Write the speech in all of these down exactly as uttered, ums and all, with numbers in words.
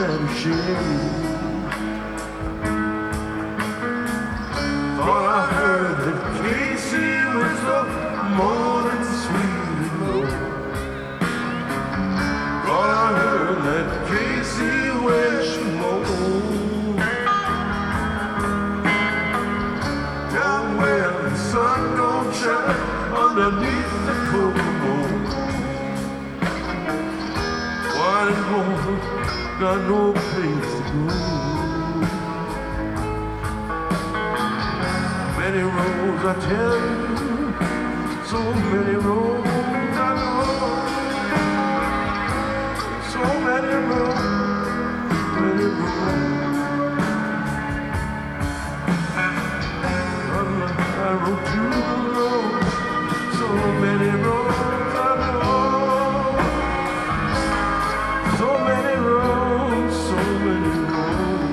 and shame. Thought I heard that Casey was the more than sweet and low. Thought I heard that Casey when she moaned. Down where the sun don't shine underneath the Kokomo. One and home, got no place to go. Many roads I tell you, so many roads I know. So many roads, many roads. I rode to the road, so many roads I know. So many roads, so many roads.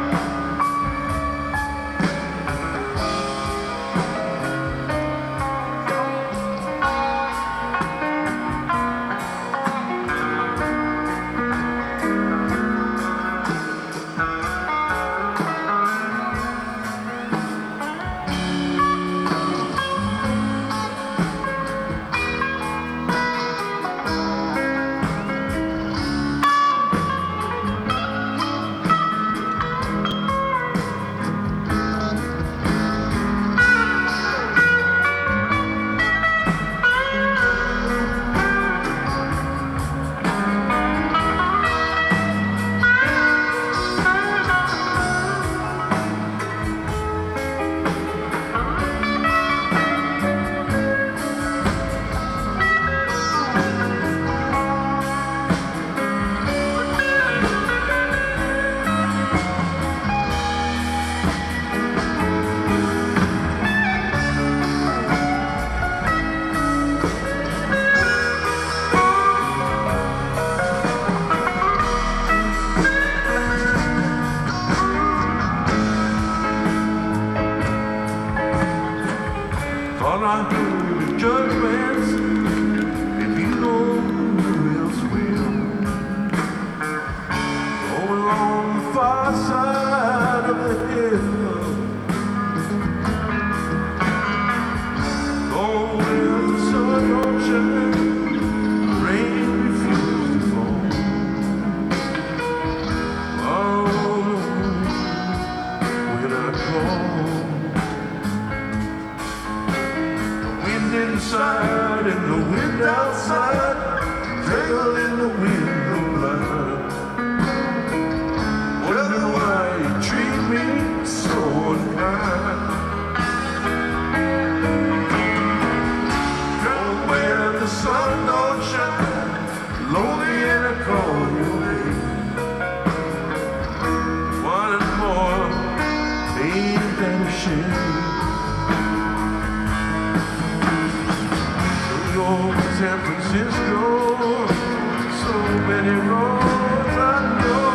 Inside and the wind outside, tangled in the wind of life. Wondering why you treat me so unkind. Down where the sun don't shine, lonely and I call your name. Wanting more, pain than shame. San Francisco, so many roads I know.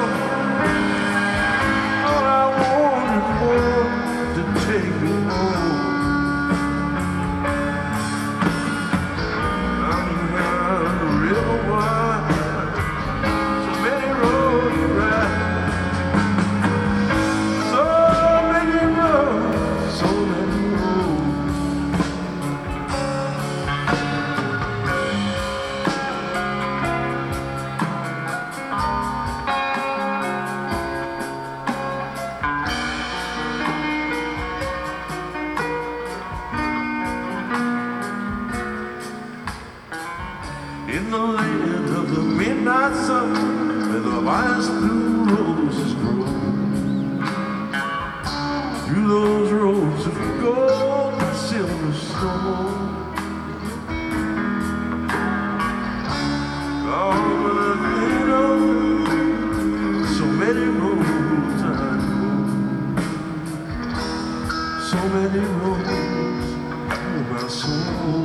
All I want is more to take me home. I'm down the river wide, so many roads to ride. So many roads, so many roads. In the land of the midnight sun, where the finest blue roses grow, through those roads of gold and silver stone, oh, you know, so many roads I know, so many roads for my soul.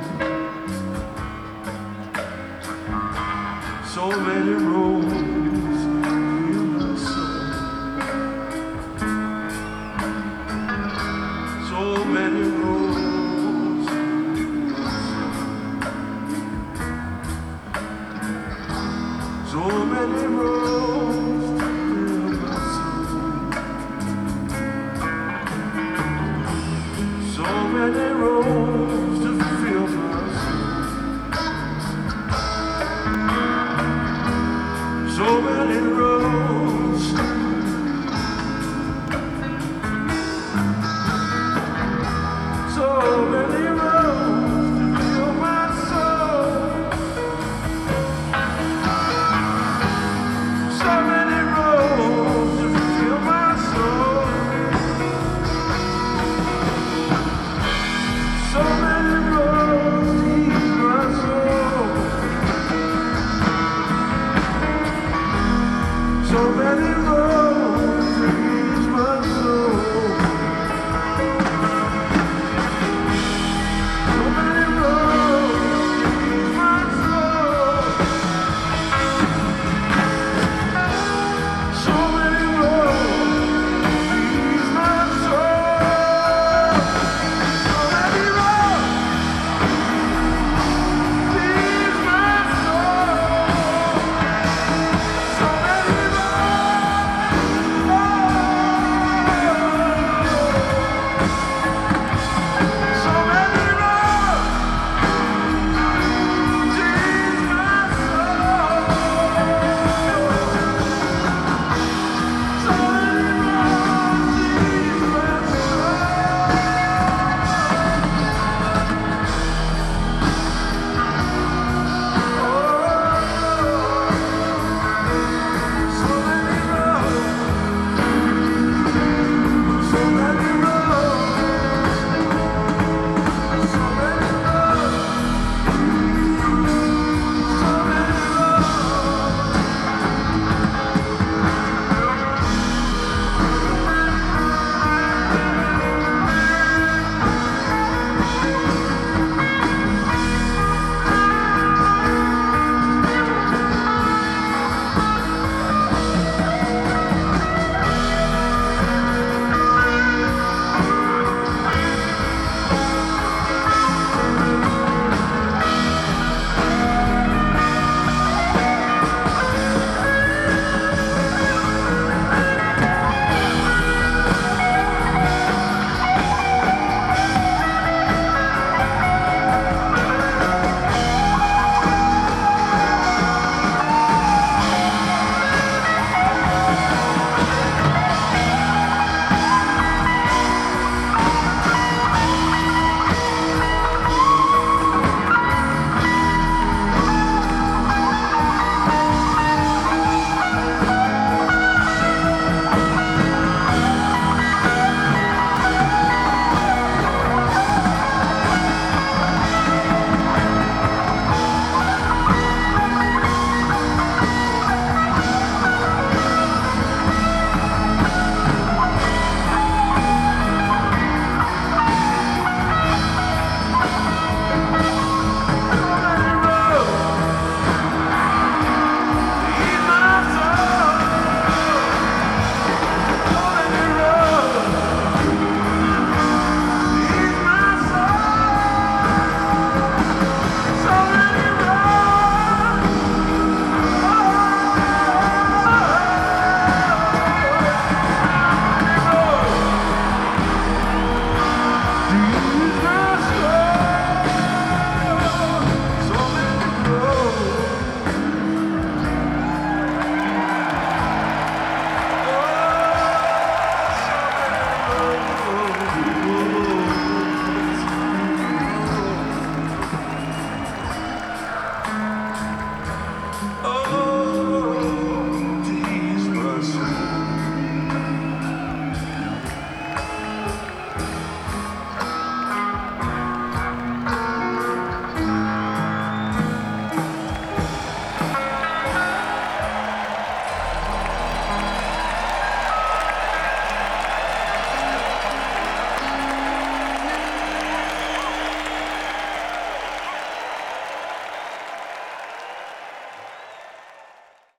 So many roads in my soul. So many roads in my soul. So many roads. roads. So many roads to fill my soul. So many roads to fill my soul. So many roads to heal my soul. So many roads.